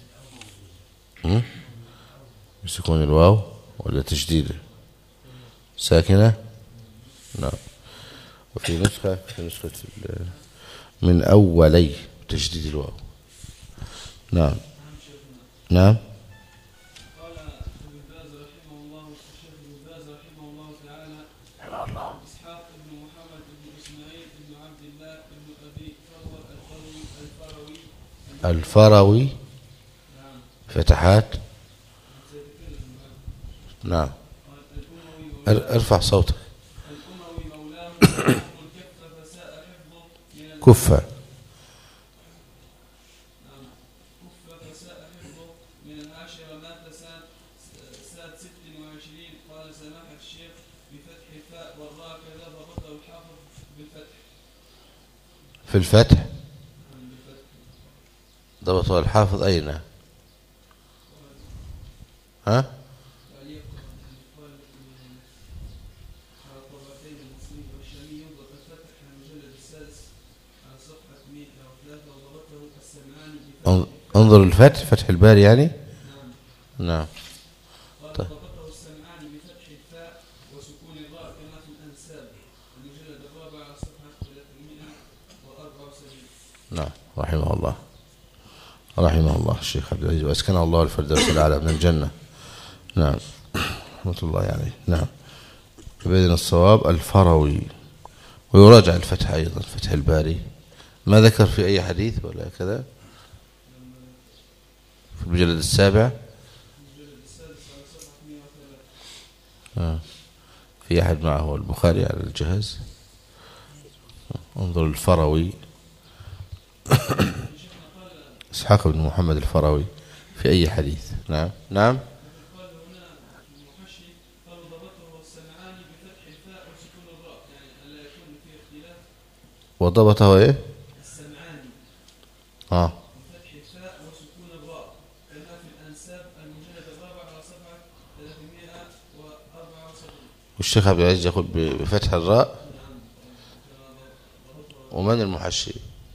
Speaker 2: بسكون الواو ولا تشديده ساكنة؟ نعم. وفي نسخة في نسخة من أولي تشديد الواو. نعم نعم.
Speaker 3: قال ابن باز رحمه الله الشيخ ابن باز رحمه الله تعالى إسحاق بن محمد بن إسماعيل بن عبد الله بن أبي فروة الفروي الفروي
Speaker 2: الفروي فتحات. نعم. ارفع صوتك.
Speaker 3: الأموي مولاه الكفة فساء حفظه
Speaker 2: كفة
Speaker 3: كفة فساء حفظه من العاشرة مات سنة سنة ست وعشرين. قال سماحة الشيخ بفتح الفاء والراء كذا ضبطه الحافظ بالفتح.
Speaker 2: في الفتح ضبطه الحافظ أين؟ ها؟ انظر الفتح فتح الباري يعني. نعم.
Speaker 3: طيب. ضبطه السمعاني بفتح الفاء وسكون الراء كما في الأنساب المجلد الرابع على صفحة ثلاثمائة وأربعة وسبعين.
Speaker 2: نعم رحمه الله رحمه الله الشيخ عبد العزيز وأسكنه الله الفردوس الأعلى من الجنة. نعم رحمة الله عليه. نعم. بإذن الصواب الفروي، ويراجع الفتح أيضا فتح الباري. ما ذكر في أي حديث ولا كذا في المجلد السابع؟ آه. في أحد معه البخاري على الجهاز؟ انظر الفروي إسحاق بن محمد الفروي في أي حديث؟ نعم نعم. وضبطه ايه؟
Speaker 3: السمعاني
Speaker 2: اه
Speaker 3: بفتح الفاء وسكون الراء كما في الأنساب المجلد الرابع على صفحة ثلاثمائة وأربعة وسبعين.
Speaker 2: والشيخ عبد العزيز يقول بفتح الراء. ومن المحشي؟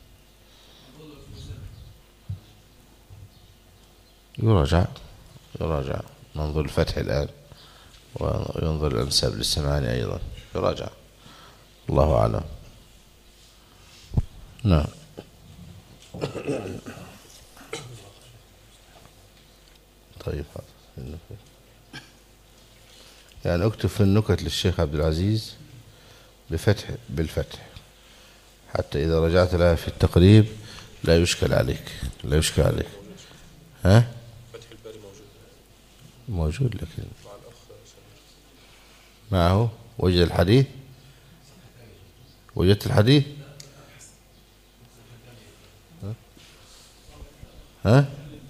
Speaker 2: يراجع يراجع ننظر الفتح الآن وينظر الأنساب للسمعاني أيضا يراجع. الله أعلم. نعم. طيب يعني اكتب في النكت للشيخ عبد العزيز بفتح بالفتح حتى إذا رجعت لها في التقريب لا يشكل عليك لا يشكل عليك. ها؟
Speaker 1: فتح الباري موجود
Speaker 2: موجود لكن معه وجد الحديث. وجدت الحديث؟ ها؟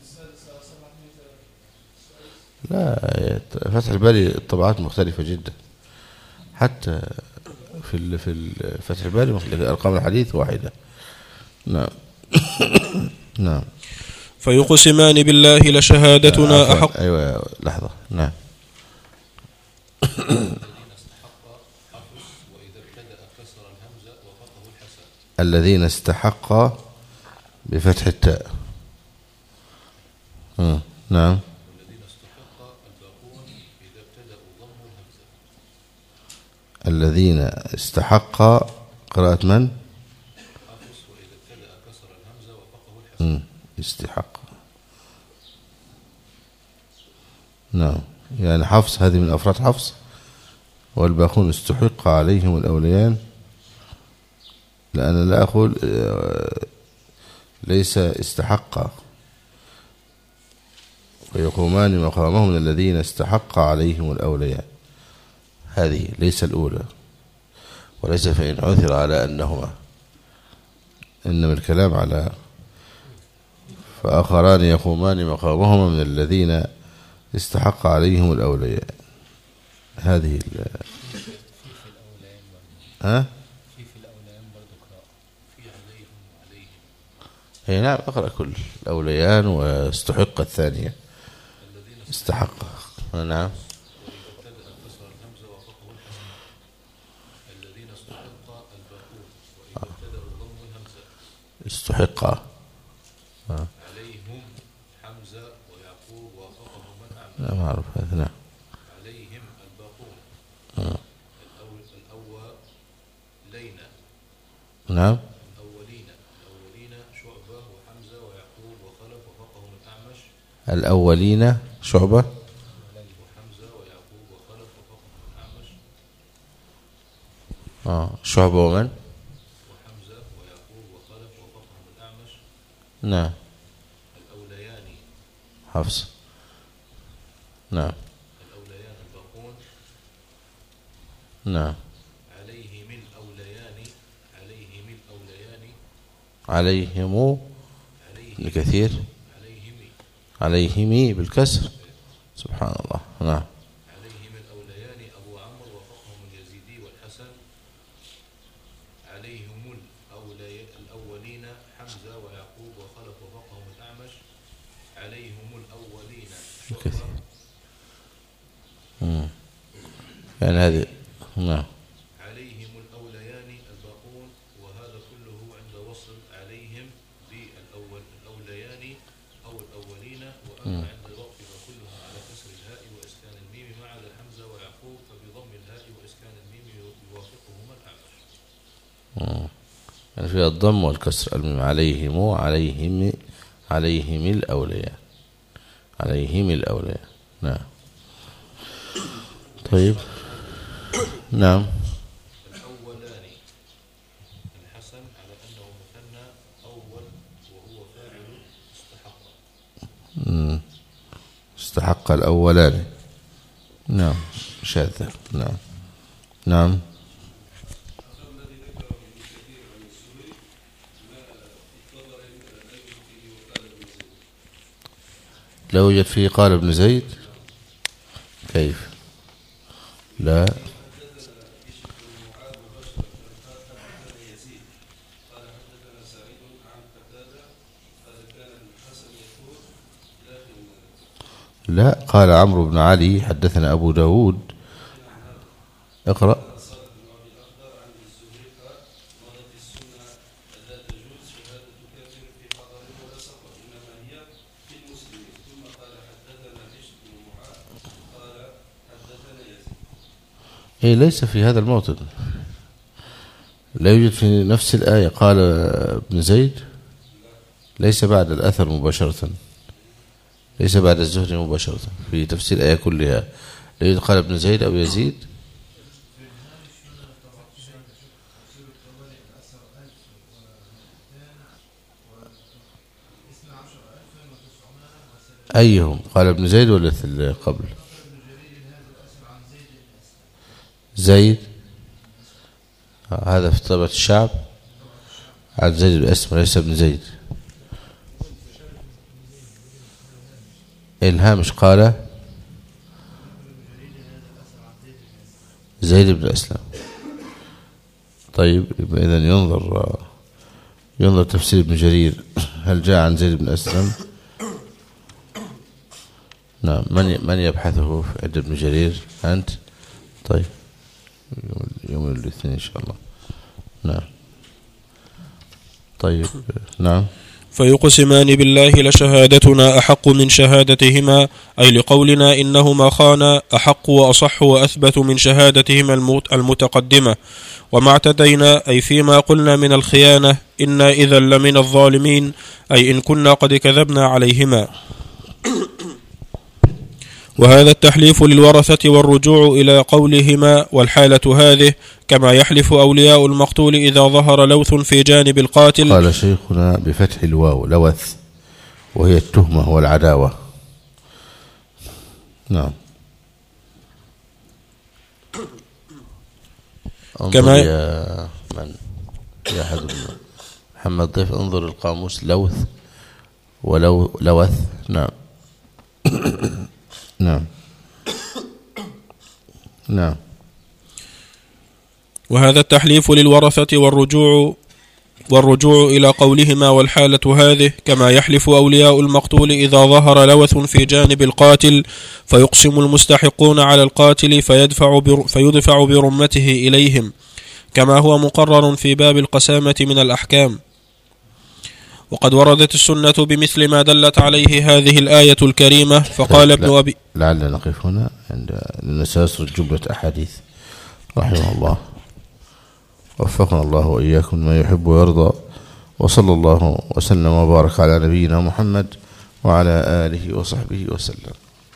Speaker 2: لا فتح الباري الطبعات مختلفة جدا حتى في في فتح الباري أرقام الحديث واحدة. نعم. نعم.
Speaker 1: فيقسمان بالله لشهادتنا أحق.
Speaker 2: أيوة لحظة. نعم. الذين استحق بفتح التاء. نعم. الذين استحق قراءة من؟ استحق. نعم يعني حفص هذه من أفراد حفص والباقون استحق عليهم الأوليان، لأن لا أقول ليس استحق ويقومان مقامهم من الذين استحق عليهم الأولياء. هذه ليس الأولى، وليس فإن عثر على أنهما، إنما الكلام على فآخران يقومان مقامهما من الذين استحق عليهم الأولياء. هذه ال ها
Speaker 4: في في الأوليان برضو قراءة في عليهم وعليهم.
Speaker 2: هي نعم، أقرأ كل الأوليان واستحق الثانية استحق. نعم. استحق
Speaker 4: عليهم حمزة ويعقوب وافقهم من أعمل.
Speaker 2: لا ما أعرف هذا. نعم.
Speaker 4: عليهم الباقون
Speaker 2: آه.
Speaker 4: الأول الأولين.
Speaker 2: نعم.
Speaker 4: الأولين الأولين شعبة وحمزة ويعقوب وخلف وفقهم الأعمش.
Speaker 2: الأولين شعبة
Speaker 4: وحمزة ويعقوب وخلف وفقهم الأعمش.
Speaker 2: آه. شعبة ومن؟
Speaker 4: وحمزة ويعقوب وخلف وفقهم الأعمش.
Speaker 2: نعم.
Speaker 4: الأوليان
Speaker 2: حفص. نعم.
Speaker 4: الأوليان الباقون.
Speaker 2: نعم.
Speaker 4: عليهم الأوليان عليهم الأوليان
Speaker 2: عليهم ابن كثير
Speaker 4: عليهم
Speaker 2: عليهم بالكسر. سبحان الله. نعم.
Speaker 4: عليهم الأوليان أبو عمرو وفقهم اليزيدي والحسن. عليهم الأولي الأولين حمزة ويعقوب وخلف وفقهم الأعمش. عليهم الأولين
Speaker 2: كثير. مم. يعني هذه. نعم.
Speaker 4: عليهم الأوليان الباقون. وهذا كله عند وصل عليهم بالأول الأوليان أو الأولين. وأما عند الوقف فكلهم على كسر الهاء وإسكان الميم مع الحمزة ويعقوب فبضم الهاء وإسكان الميم يوافقهما الأعمش.
Speaker 2: يعني فيها الضم والكسر. الميم عليهم عليهم عليهم الأولياء عليهم الأولياء. نعم. طيب. نعم.
Speaker 4: الأولان الحسن على أنه مثنى أول وهو فاعل استحق.
Speaker 2: استحق الأولان. نعم. شاذ. نعم. نعم. لا يوجد فيه قال ابن زيد. كيف؟ لا. لا، قال عمرو بن علي حدثنا أبو داود. اقرأ. إيه ليس في هذا الموطن، لا يوجد في نفس الآية قال ابن زيد. ليس بعد الأثر مباشرة، ليس بعد الزهري مباشرة في تفسير الآية كلها. لا يوجد قال ابن زيد أو يزيد. أيهم قال ابن زيد ولا اللي قبل؟ زيد. هذا في طبعة الشعب عن زيد بن أسلم ليس ابن زيد. الهامش قال زيد بن أسلم. طيب إذن ينظر ينظر تفسير ابن جرير هل جاء عن زيد بن أسلم. نعم. من من يبحثه عند ابن جرير؟ أنت. طيب يوم الاثنين إن شاء الله. نعم. طيب. نعم.
Speaker 1: فيقسمان بالله لشهادتنا أحق من شهادتهما، أي لقولنا إنهما خانا أحق وأصح وأثبت من شهادتهما المتقدمة. وما اعتدينا أي فيما قلنا من الخيانة إنا إذا لمن الظالمين، أي إن كنا قد كذبنا عليهما. وهذا التحليف للورثة والرجوع إلى قولهما، والحالة هذه كما يحلف أولياء المقتول إذا ظهر لوث في جانب القاتل.
Speaker 2: قال شيخنا بفتح الواو لوث، وهي التهمة والعداوة. نعم.
Speaker 1: كما
Speaker 2: يا من يا أحد محمد ضيف انظر القاموس لوث ولو لوث. نعم. نعم. نعم.
Speaker 1: وهذا التحليف للورثة والرجوع والرجوع إلى قولهما والحالة هذه كما يحلف أولياء المقتول إذا ظهر لوث في جانب القاتل فيقسم المستحقون على القاتل فيدفع, بر فيدفع برمته إليهم كما هو مقرر في باب القسامة من الأحكام. وقد وردت السنة بمثل ما دلت عليه هذه الآية الكريمة. فقال ابن أبي
Speaker 2: لعلنا نقف هنا عند نساسر جملة أحاديث رحمه الله، وفقنا الله وإياكم ما يحب ويرضى، وصلى الله وسلم وبارك على نبينا محمد وعلى آله وصحبه وسلم.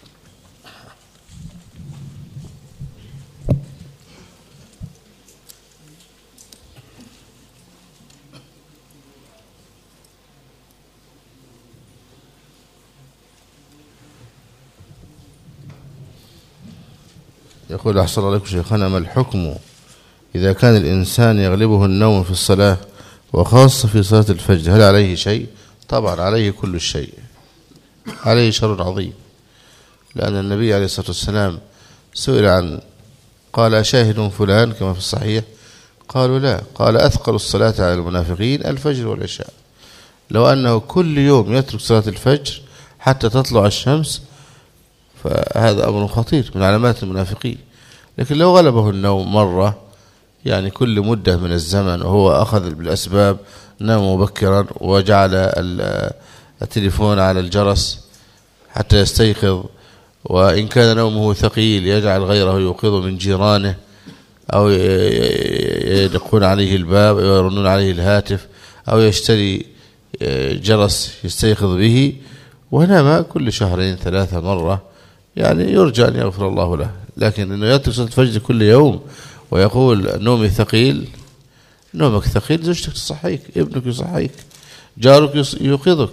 Speaker 2: يقول أحسن الله عليكم شيخنا، ما الحكم إذا كان الإنسان يغلبه النوم في الصلاة وخاصة في صلاة الفجر، هل عليه شيء؟ طبعا عليه كل الشيء، عليه شر عظيم، لأن النبي عليه الصلاة والسلام سئل عن قال أشاهد فلان كما في الصحيح؟ قالوا لا، قال أثقل الصلاة على المنافقين الفجر والعشاء. لو أنه كل يوم يترك صلاة الفجر حتى تطلع الشمس فهذا أمر خطير من علامات المنافقين. لكن لو غلبه النوم مرة، يعني كل مدة من الزمن، وهو أخذ بالأسباب، نام مبكرا وجعل التليفون على الجرس حتى يستيقظ، وإن كان نومه ثقيل يجعل غيره يوقظ من جيرانه أو يدقون عليه الباب أو يرنون عليه الهاتف أو يشتري جرس يستيقظ به، ونام كل شهرين ثلاثة مرة، يعني يرجى أن يغفر الله له. لكن أنه يترك صلاة الفجر كل يوم ويقول نومي ثقيل، نومك ثقيل زوجتك تصحيك، ابنك يصحيك، جارك يوقظك،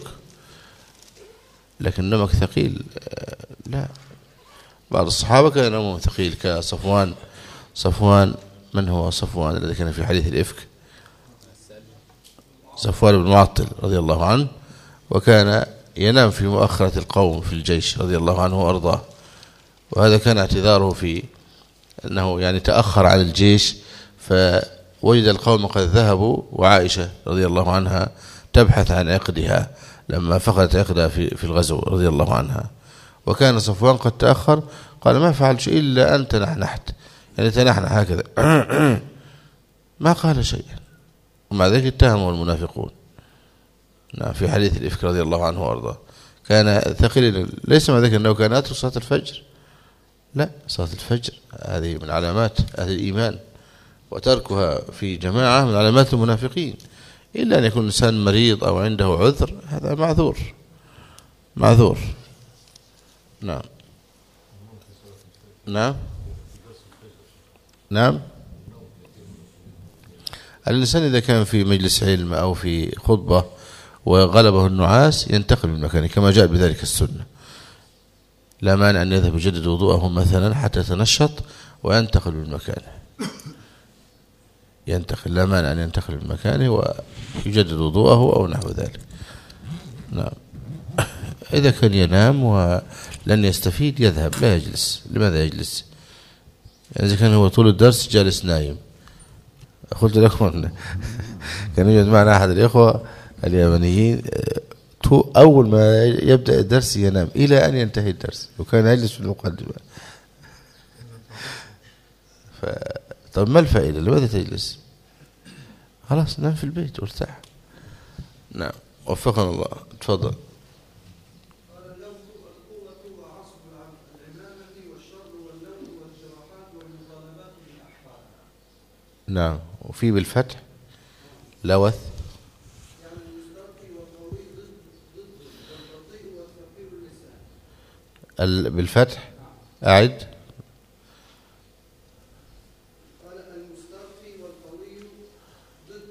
Speaker 2: لكن نومك ثقيل لا. بعض الصحابة كان نومهم ثقيل كصفوان صفوان من هو صفوان الذي كان في حديث الإفك؟ صفوان بن معطل رضي الله عنه، وكان ينام في مؤخرة القوم في الجيش رضي الله عنه وأرضاه، وهذا كان اعتذاره في أنه يعني تأخر عن الجيش، فوجد القوم قد ذهبوا، وعائشة رضي الله عنها تبحث عن عقدها لما فقدت عقدها في في الغزو رضي الله عنها، وكان صفوان قد تأخر، قال ما فعل شيء إلا أن تنحنحت، يعني تنحنح هكذا ما قال شيئا، ومع ذلك اتهمه المنافقون. نعم في حديث الإفك رضي الله عنه وأرضاه كان ثقيل، ليس مع ذلك أنه كان يترك صلاة الفجر، لا، صلاة الفجر هذه من علامات أهل الإيمان، وتركها في جماعة من علامات المنافقين، إلا أن يكون الإنسان مريض أو عنده عذر، هذا معذور معذور. نعم نعم نعم الإنسان إذا كان في مجلس علم أو في خطبة وغلبه النعاس ينتقل من مكانه كما جاء بذلك السنة، لا مانع أن يذهب يجدد وضوءه مثلا حتى يتنشط وينتقل من مكانه، ينتقل لا مانع أن ينتقل من مكانه ويجدد وضوءه أو نحو ذلك. نعم إذا كان ينام ولن يستفيد يذهب، لا يجلس. لماذا يجلس؟ يعني إذا كان هو طول الدرس جالس نايم. قلت لكم كان يوجد معنا أحد الإخوة اليابانيين أول ما يبدأ الدرس ينام إلى أن ينتهي الدرس، وكان يجلس في المقدمة. ف... طب ما الفائدة؟ لماذا تجلس؟ خلاص نام في البيت وارتاح. نعم وفقنا الله. تفضل. نعم وفي بالفتح لوث بالفتح أعد.
Speaker 5: قال المسترخي والقوي ضد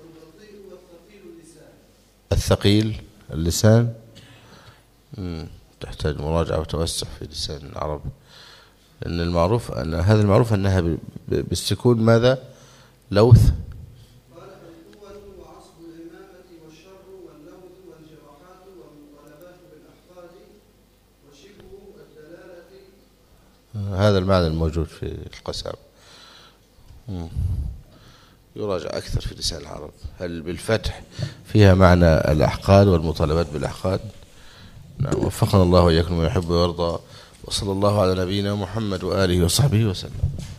Speaker 5: والبطيء والثقيل اللسان.
Speaker 2: الثقيل اللسان. تحتاج مراجعة وتوسع في لسان العرب، لأن المعروف أن هذا المعروف أنها بالسكون ماذا؟ لوث.
Speaker 5: قال القوة وعصب الإمامة والشر واللوث والجراحات والمطالبات بالأحفاد وشبه الدلالة.
Speaker 2: هذا المعنى الموجود في القسام، يراجع أكثر في لسان العرب. هل بالفتح فيها معنى الأحقاد والمطالبات بالأحقاد؟ نعم، وفقنا الله وإياكم ويحب ويرضى، وصلى الله على نبينا محمد وآله وصحبه وسلم.